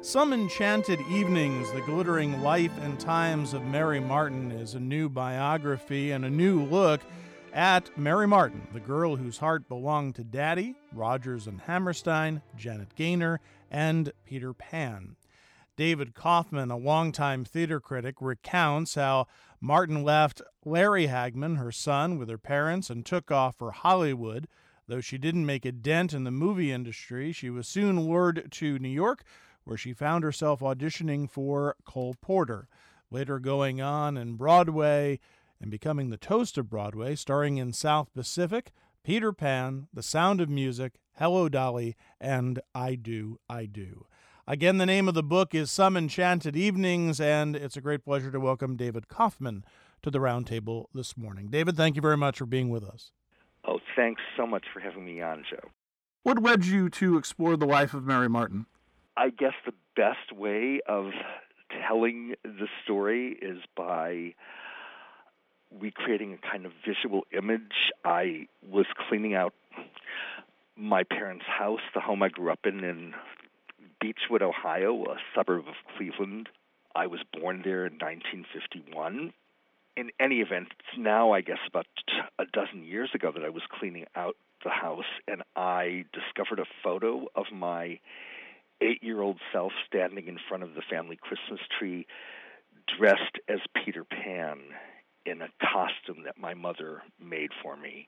Some Enchanted Evenings, The Glittering Life and Times of Mary Martin is a new biography and a new look at Mary Martin, the girl whose heart belonged to Daddy, Rodgers and Hammerstein, Janet Gaynor, and Peter Pan. David Kaufman, a longtime theater critic, recounts how Martin left Larry Hagman, her son, with her parents and took off for Hollywood. Though she didn't make a dent in the movie industry, she was soon lured to New York, where she found herself auditioning for Cole Porter, later going on in Broadway and becoming the toast of Broadway, starring in South Pacific, Peter Pan, The Sound of Music, Hello Dolly, and I Do, I Do. Again, the name of the book is Some Enchanted Evenings, and it's a great pleasure to welcome David Kaufman to the roundtable this morning. David, thank you very much for being with us. Oh, thanks so much for having me on, Joe. What led you to explore the life of Mary Martin? I guess the best way of telling the story is by recreating a kind of visual image. I was cleaning out my parents' house, the home I grew up in Beechwood, Ohio, a suburb of Cleveland. I was born there in 1951. In any event, it's now, I guess, about a dozen years ago that I was cleaning out the house, and I discovered a photo of my 8-year-old self standing in front of the family Christmas tree, dressed as Peter Pan in a costume that my mother made for me.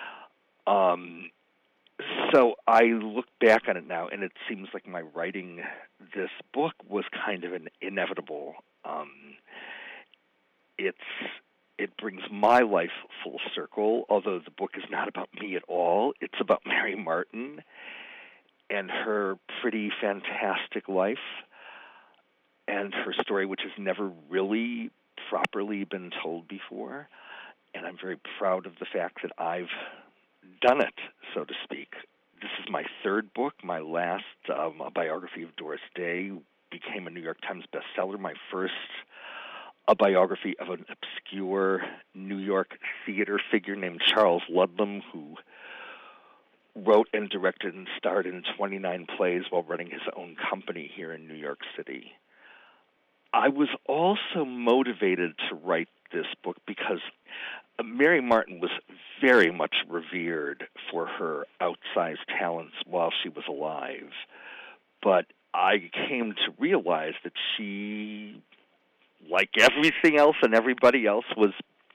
So I look back on it now, and it seems like my writing this book was kind of an inevitable. It brings my life full circle, although the book is not about me at all. It's about Mary Martin and her pretty fantastic life and her story, which has never really properly been told before. And I'm very proud of the fact that I've done it, so to speak. This is my third book. My last, a biography of Doris Day, became a New York Times bestseller. My first, a biography of an obscure New York theater figure named Charles Ludlam, who wrote and directed and starred in 29 plays while running his own company here in New York City. I was also motivated to write this book because Mary Martin was very much revered for her outsized talents while she was alive. But I came to realize that she, like everything else and everybody else, was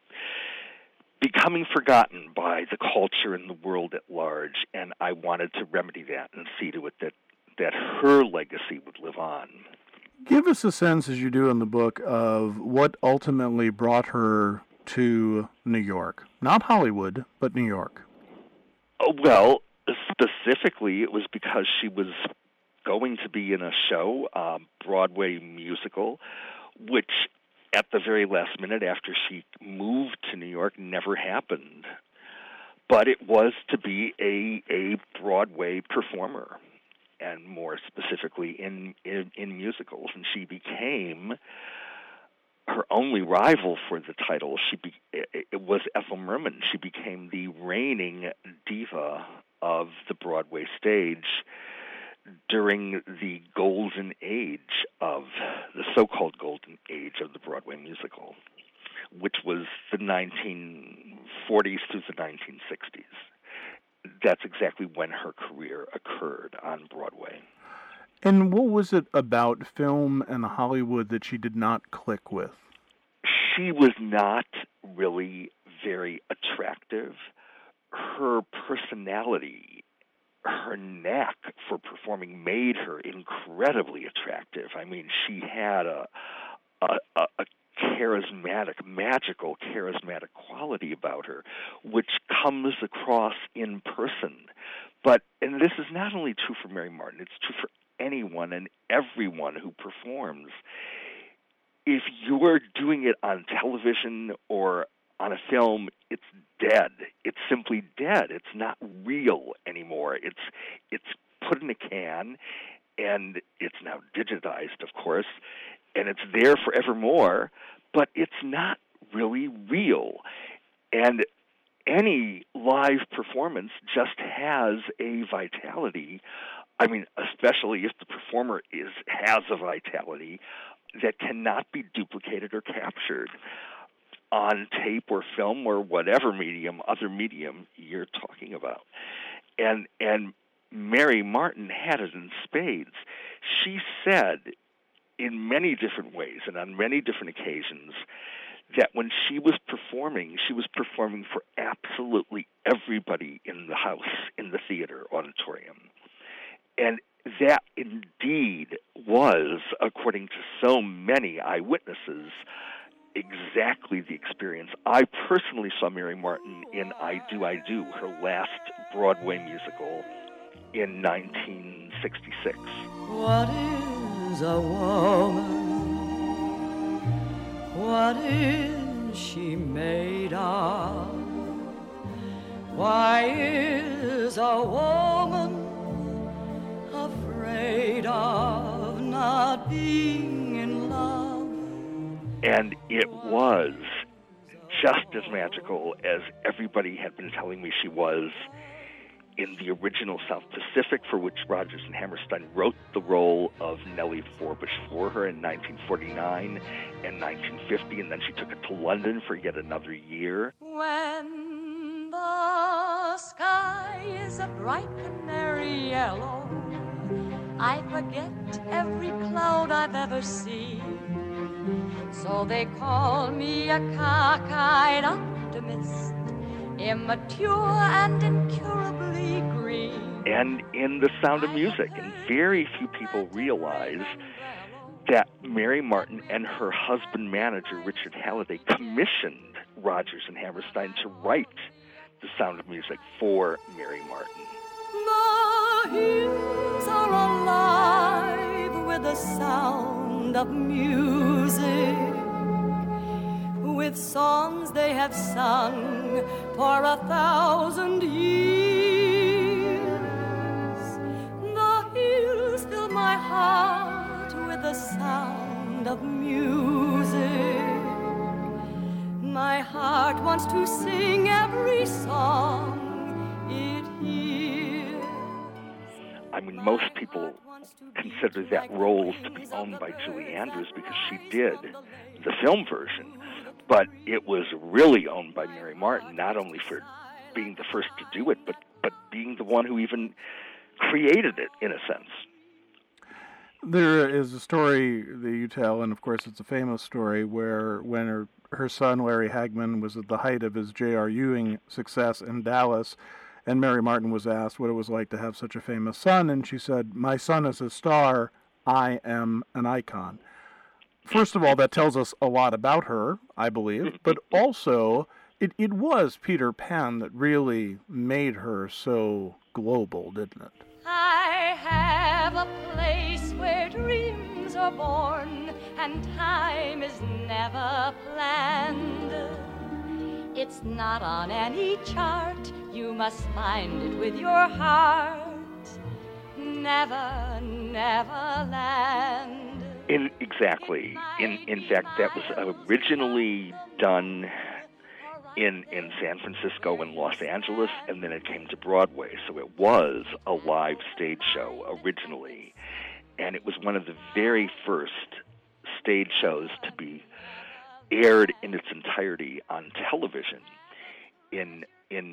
becoming forgotten by the culture and the world at large, and I wanted to remedy that and see to it that her legacy would live on. Give us a sense, as you do in the book, of what ultimately brought her to New York. Not Hollywood, but New York. Well, specifically, it was because she was going to be in a show, Broadway musical, which at the very last minute after she moved to New York never happened. But it was to be a Broadway performer, and more specifically in musicals. And she became her only rival for the title. It was Ethel Merman. She became the reigning diva of the Broadway stage during the golden age of the so-called golden age of the Broadway musical, which was the 1940s through the 1960s. That's exactly when her career occurred on Broadway. And what was it about film and Hollywood that she did not click with? She was not really very attractive. Her personality, her knack for performing made her incredibly attractive. I mean, she had a charismatic, magical, charismatic quality about her, which comes across in person. And this is not only true for Mary Martin, it's true for anyone and everyone who performs. If you're doing it on television or on a film, it's dead. It's simply dead. It's not real anymore. It's put in a can, and it's now digitized, of course, and it's there forevermore, but it's not really real. And any live performance just has a vitality I mean, especially if the performer has a vitality that cannot be duplicated or captured on tape or film or whatever other medium you're talking about. And Mary Martin had it in spades. She said in many different ways and on many different occasions that when she was performing for absolutely everybody in the house, in the theater auditorium. And that indeed was, according to so many eyewitnesses, exactly the experience. I personally saw Mary Martin in I Do, I Do, her last Broadway musical in 1966. What is a woman? What is she made of? Why is a woman afraid of not being in love? And it was just as magical as everybody had been telling me she was in the original South Pacific, for which Rodgers and Hammerstein wrote the role of Nellie Forbush for her in 1949 and 1950, and then she took it to London for yet another year. When the sky is a bright canary yellow, I forget every cloud I've ever seen. So they call me a cockeyed optimist, immature and incurably green. And in The Sound of Music, and very few people realize that Mary Martin and her husband-manager, Richard Halliday, commissioned Rodgers and Hammerstein to write The Sound of Music for Mary Martin. The hills are alive with the sound of music, with songs they have sung for 1,000 years. The hills fill my heart with the sound of music. My heart wants to sing every song it hears. I mean, most people consider that role to be owned by Julie Andrews because she did the film version. But it was really owned by Mary Martin, not only for being the first to do it, but being the one who even created it, in a sense. There is a story that you tell, and of course it's a famous story, where when her son, Larry Hagman, was at the height of his J.R. Ewing success in Dallas, and Mary Martin was asked what it was like to have such a famous son, and she said, "My son is a star, I am an icon." First of all, that tells us a lot about her, I believe, but also it was Peter Pan that really made her so global, didn't it? I have a place where dreams are born and time is never planned. It's not on any chart, you must find it with your heart. Never, never land. Exactly. In fact, that was originally done in San Francisco and Los Angeles, and then it came to Broadway. So it was a live stage show originally, and it was one of the very first stage shows to be aired in its entirety on television in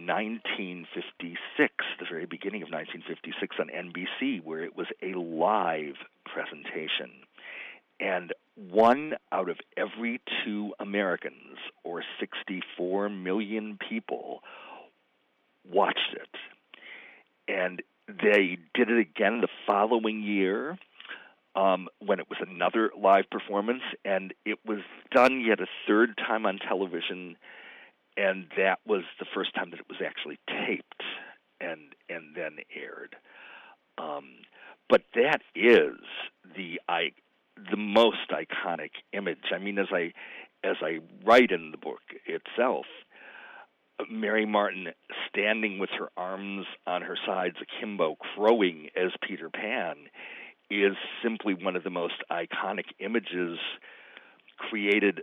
1956, the very beginning of 1956 on NBC, where it was a live presentation. And 1 out of every 2 Americans, or 64 million people, watched it. And they did it again the following year when it was another live performance, and it was done yet a third time on television, and that was the first time that it was actually taped and then aired. But that is the most iconic image. I mean, as I write in the book itself, Mary Martin standing with her arms on her sides akimbo, crowing as Peter Pan, is simply one of the most iconic images created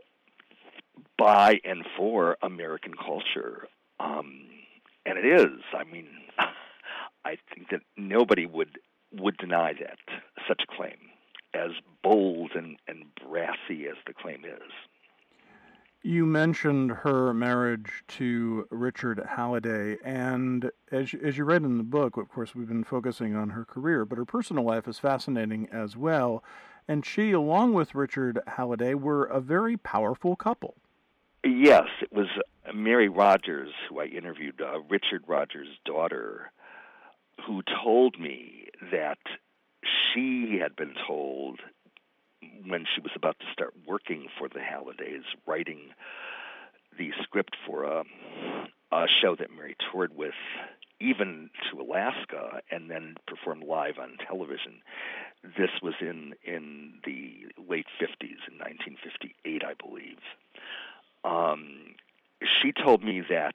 by and for American culture. And it is. I mean, I think that nobody would would deny that, such a claim, as bold and brassy as the claim is. You mentioned her marriage to Richard Halliday, and as you read in the book, of course, we've been focusing on her career, but her personal life is fascinating as well. And she, along with Richard Halliday, were a very powerful couple. Yes, it was Mary Rogers, who I interviewed, Richard Rogers' daughter, who told me that she had been told when she was about to start working for the Hallidays, writing the script for a show that Mary toured with, even to Alaska, and then performed live on television. This was in the late 50s, in 1958, I believe. She told me that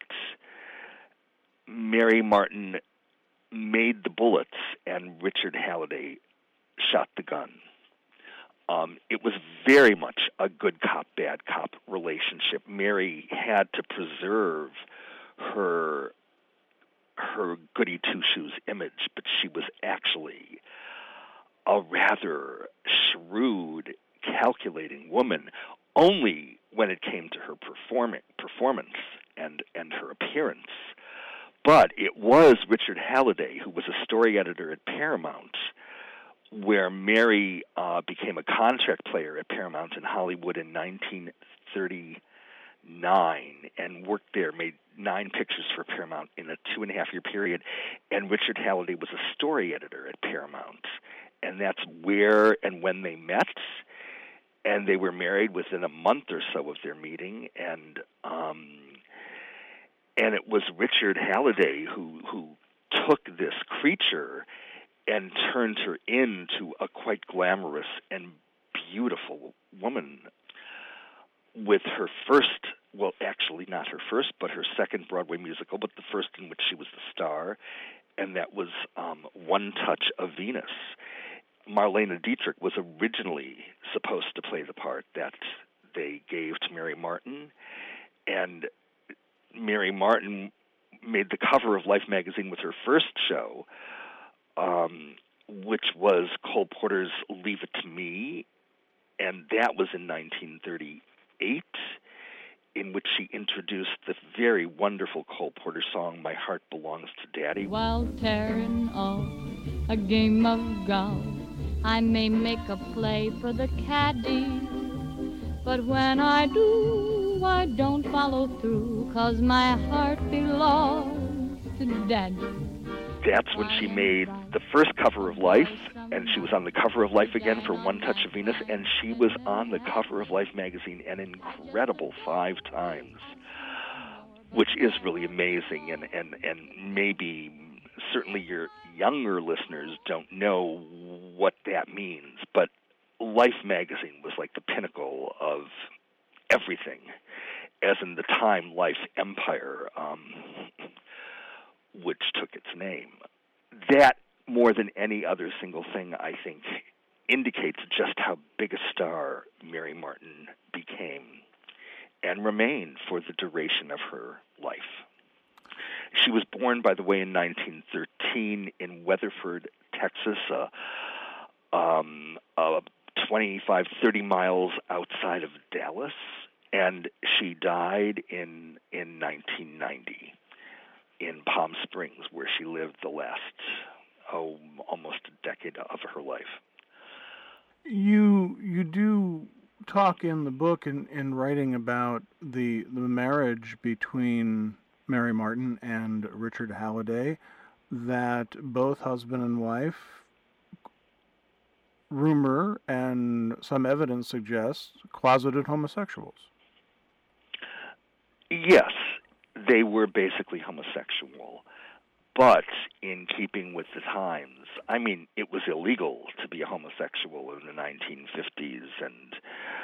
Mary Martin made the bullets and Richard Halliday shot the gun. It was very much a good cop, bad cop relationship. Mary had to preserve her goody two-shoes image, but she was actually a rather shrewd, calculating woman, only when it came to her performance and her appearance. But it was Richard Halliday, who was a story editor at Paramount, where Mary became a contract player at Paramount in Hollywood in 1939 and worked there, made 9 pictures for Paramount in a 2.5-year period. And Richard Halliday was a story editor at Paramount. And that's where and when they met. And they were married within a month or so of their meeting. And it was Richard Halliday who took this creature and turned her into a quite glamorous and beautiful woman with her first, well, actually not her first, but her second Broadway musical, but the first in which she was the star, and that was One Touch of Venus. Marlene Dietrich was originally supposed to play the part that they gave to Mary Martin, and Mary Martin made the cover of Life magazine with her first show, which was Cole Porter's Leave It to Me, and that was in 1938, in which she introduced the very wonderful Cole Porter song, My Heart Belongs to Daddy. While tearing off a game of golf, I may make a play for the caddy, but when I do, I don't follow through, 'cause my heart belongs to Daddy. That's when she made the first cover of Life, and she was on the cover of Life again for One Touch of Venus, and she was on the cover of Life magazine an incredible 5 times, which is really amazing, and maybe certainly your younger listeners don't know what that means, but Life magazine was like the pinnacle of everything, as in the Time Life empire, which took its name. That, more than any other single thing, I think, indicates just how big a star Mary Martin became and remained for the duration of her life. She was born, by the way, in 1913 in Weatherford, Texas, 25-30 miles outside of Dallas, and she died in 1990 in Palm Springs, where she lived the last, almost a decade of her life. You do talk in the book in writing about the marriage between Mary Martin and Richard Halliday, that both husband and wife, rumor and some evidence suggests, closeted homosexuals. Yes, they were basically homosexual, but in keeping with the times. I mean, it was illegal to be a homosexual in the 1950s, and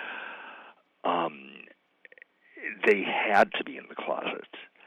they had to be in the closet.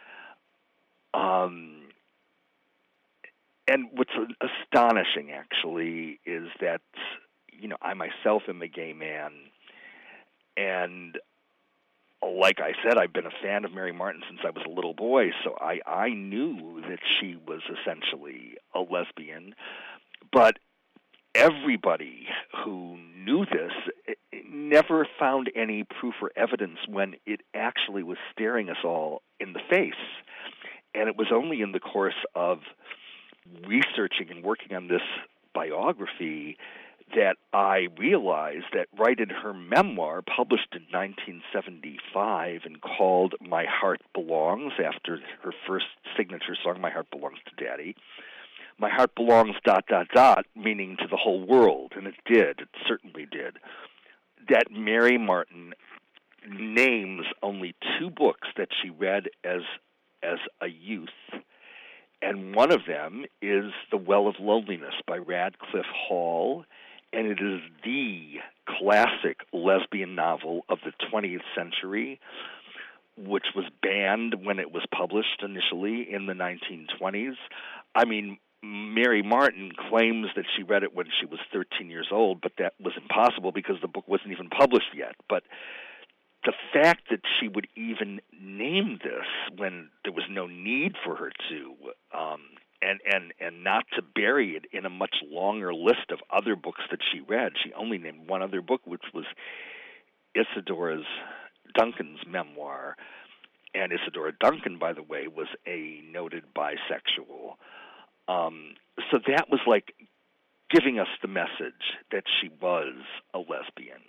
And what's astonishing, actually, is that, I myself am a gay man, and like I said, I've been a fan of Mary Martin since I was a little boy, so I knew that she was essentially a lesbian. But everybody who knew this never found any proof or evidence when it actually was staring us all in the face. And it was only in the course of researching and working on this biography that I realized that right in her memoir, published in 1975 and called My Heart Belongs, after her first signature song, My Heart Belongs to Daddy, my heart belongs ... meaning to the whole world, and it did, it certainly did, that Mary Martin names only 2 books that she read as a youth, and one of them is The Well of Loneliness by Radcliffe Hall, and it is the classic lesbian novel of the 20th century, which was banned when it was published initially in the 1920s. I mean, Mary Martin claims that she read it when she was 13 years old, but that was impossible because the book wasn't even published yet. But the fact that she would even name this when there was no need for her to, and not to bury it in a much longer list of other books that she read. She only named one other book, which was Isadora Duncan's memoir. And Isadora Duncan, by the way, was a noted bisexual. So that was like giving us the message that she was a lesbian.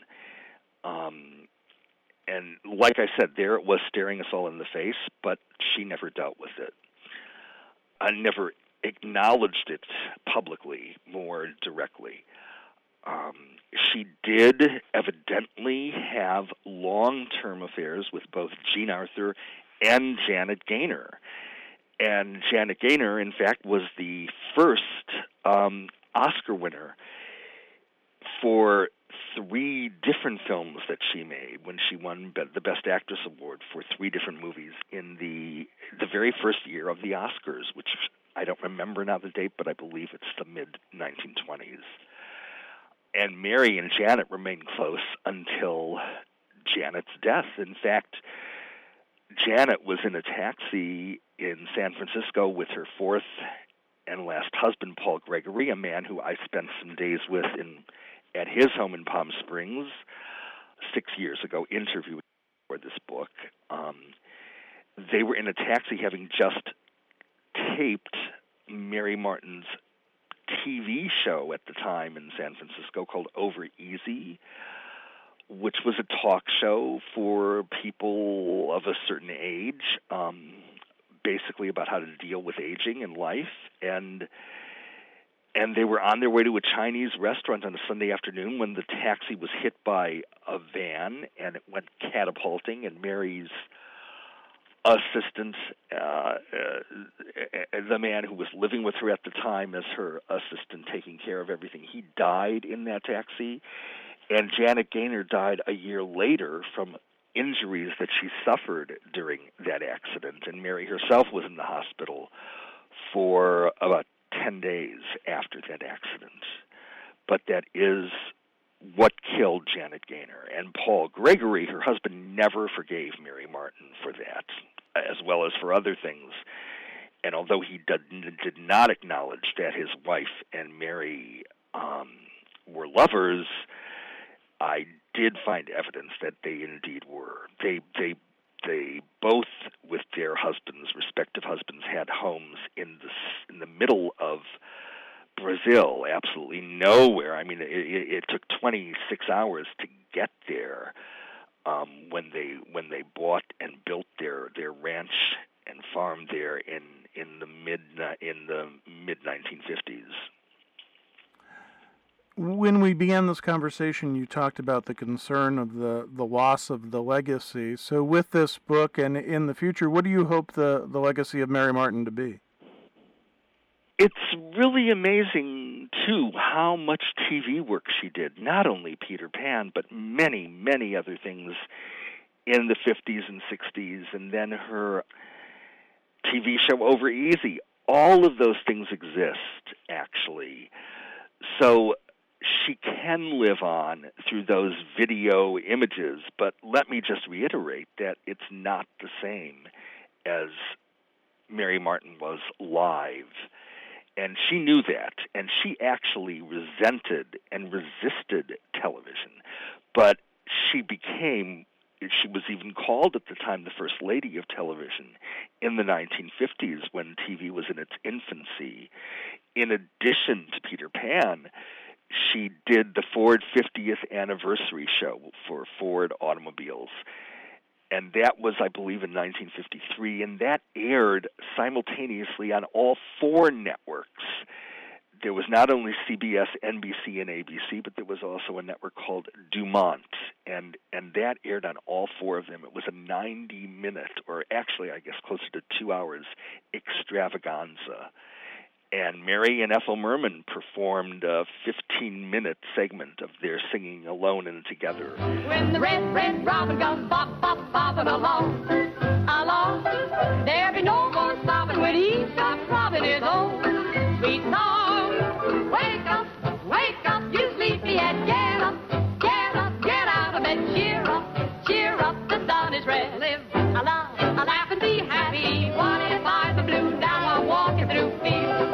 And like I said, there it was staring us all in the face, but she never dealt with it. I never acknowledged it publicly more directly. She did evidently have long-term affairs with both Jean Arthur and Janet Gaynor. And Janet Gaynor, in fact, was the first Oscar winner for 3 different films that she made when she won the Best Actress Award for 3 different movies in the very first year of the Oscars, which I don't remember now the date, but I believe it's the mid-1920s. And Mary and Janet remained close until Janet's death. In fact, Janet was in a taxi in San Francisco with her 4th and last husband, Paul Gregory, a man who I spent some days with at his home in Palm Springs 6 years ago, interviewing for this book. They were in a taxi having just taped Mary Martin's TV show at the time in San Francisco called Over Easy, which was a talk show for people of a certain age, basically about how to deal with aging in life. And they were on their way to a Chinese restaurant on a Sunday afternoon when the taxi was hit by a van, and it went catapulting, and Mary's assistant, the man who was living with her at the time as her assistant taking care of everything, he died in that taxi. And Janet Gaynor died a year later from injuries that she suffered during that accident. And Mary herself was in the hospital for about 10 days after that accident. But that is what killed Janet Gaynor. And Paul Gregory, her husband, never forgave Mary Martin for that, as well as for other things. And although he did not acknowledge that his wife and Mary were lovers, I did find evidence that they indeed were. They both, with their husbands, respective husbands, had homes in the middle of Brazil, absolutely nowhere. I mean, it took 26 hours to get there when they bought and built their ranch and farm there in the mid 1950s. When we began this conversation, you talked about the concern of the loss of the legacy. So with this book and in the future, what do you hope the legacy of Mary Martin to be? It's really amazing, too, how much TV work she did. Not only Peter Pan, but many, many other things in the 50s and 60s, and then her TV show Over Easy. All of those things exist, actually. So she can live on through those video images, but let me just reiterate that it's not the same as Mary Martin was live. And she knew that, and she actually resented and resisted television. But she was even called at the time the First Lady of Television in the 1950s when TV was in its infancy. In addition to Peter Pan, she did the Ford 50th anniversary show for Ford Automobiles. And that was, I believe, in 1953, and that aired simultaneously on all 4 networks. There was not only CBS, NBC, and ABC, but there was also a network called Dumont, and that aired on all 4 of them. It was a 90-minute, or actually, I guess, closer to 2 hours, extravaganza. And Mary and Ethel Merman performed a 15-minute segment of their singing Alone and Together. When the red, red robin goes bop, bop, bopping along, along, there be no more stopping when he stops robbing his own sweet song. Wake up, you sleepyhead, get up, get out of bed, cheer up, the sun is red. Live a laugh and be happy. What if I'm the blue? Now I'm walking through fields.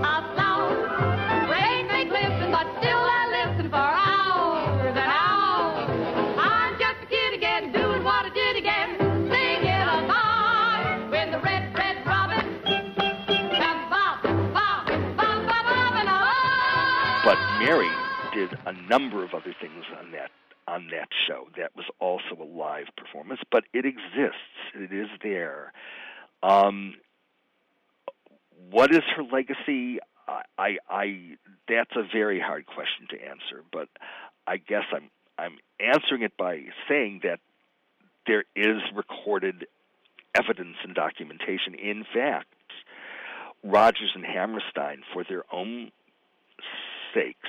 Mary did a number of other things on that show. That was also a live performance, but it exists. It is there. What is her legacy? That's a very hard question to answer, but I guess I'm answering it by saying that there is recorded evidence and documentation. In fact, Rodgers and Hammerstein, for their own sakes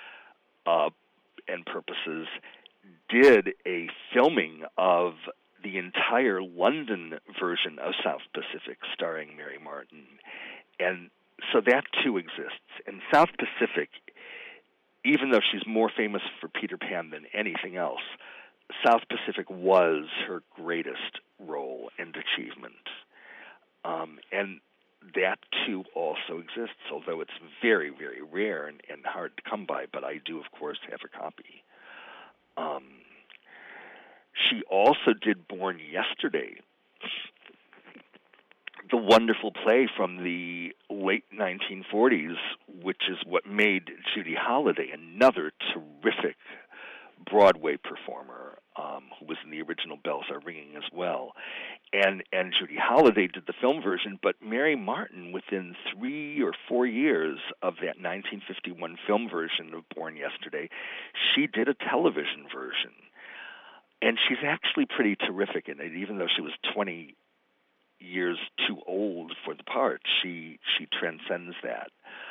and purposes, did a filming of the entire London version of South Pacific starring Mary Martin. And so that too exists. And South Pacific, even though she's more famous for Peter Pan than anything else, South Pacific was her greatest role and achievement. And that too also exists, although it's very, very rare and hard to come by, but I do, of course, have a copy. She also did Born Yesterday, the wonderful play from the late 1940s, which is what made Judy Holliday another terrific Broadway performer, who was in the original Bells Are Ringing as well. And Judy Holliday did the film version, but Mary Martin, within 3 or 4 years of that 1951 film version of Born Yesterday, she did a television version. And she's actually pretty terrific in it, even though she was 20 years too old for the part. She transcends that.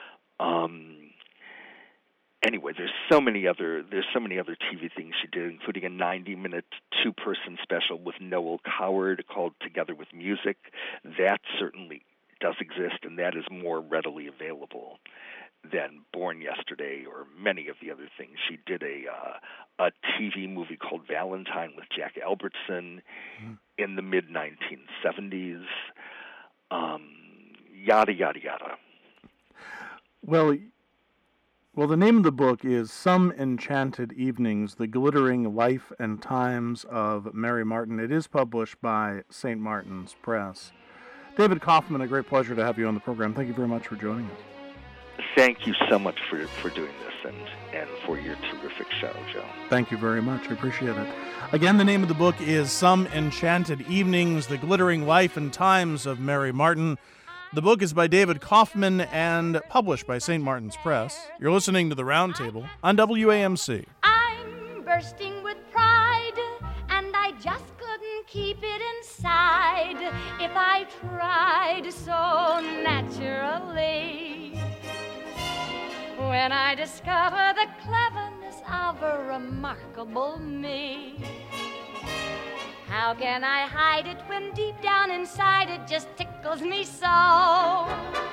Anyway, there's so many other TV things she did, including a 90-minute 2-person special with Noel Coward called Together with Music. That certainly does exist, and that is more readily available than Born Yesterday or many of the other things. She did a TV movie called Valentine with Jack Albertson in the mid-1970s. Yada, yada, yada. Well, the name of the book is Some Enchanted Evenings, The Glittering Life and Times of Mary Martin. It is published by St. Martin's Press. David Kaufman, a great pleasure to have you on the program. Thank you very much for joining us. Thank you so much for doing this and for your terrific show, Joe. Thank you very much. I appreciate it. Again, the name of the book is Some Enchanted Evenings, The Glittering Life and Times of Mary Martin. The book is by David Kaufman and published by St. Martin's Press. You're listening to The Roundtable on WAMC. I'm bursting with pride, and I just couldn't keep it inside if I tried so naturally. When I discover the cleverness of a remarkable me, how can I hide it when deep down inside it just tickles me so?